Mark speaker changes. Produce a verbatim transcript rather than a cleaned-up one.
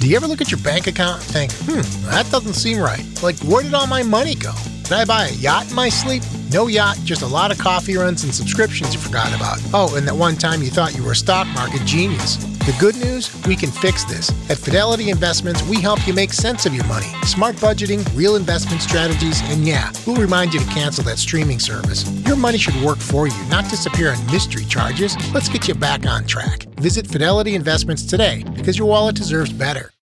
Speaker 1: Do you ever look at your bank account and think, hmm, that doesn't seem right? Like, where did all my money go? Did I buy a yacht in my sleep? No yacht, just a lot of coffee runs and subscriptions you forgot about. Oh, and that one time you thought you were a stock market genius. The good news? We can fix this. At Fidelity Investments, we help you make sense of your money. Smart budgeting, real investment strategies, and yeah, we'll remind you to cancel that streaming service. Your money should work for you, not disappear on mystery charges. Let's get you back on track. Visit Fidelity Investments today because your wallet deserves better.